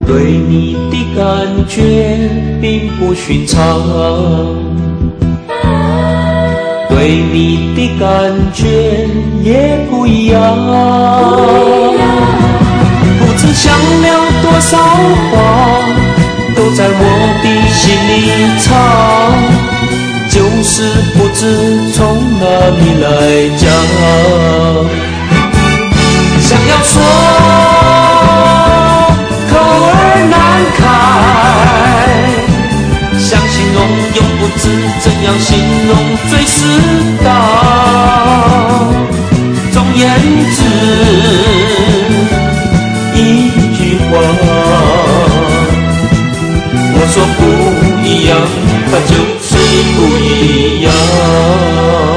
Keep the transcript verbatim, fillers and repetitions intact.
对你的感觉并不寻常，对你的感觉也不一样。不知想了多少话，都在我的心里藏，就是不知从哪里来讲。想要说，口儿难开，想形容又不知怎样形容最适当。总言之，一句话，我说不一样，它就是不一样。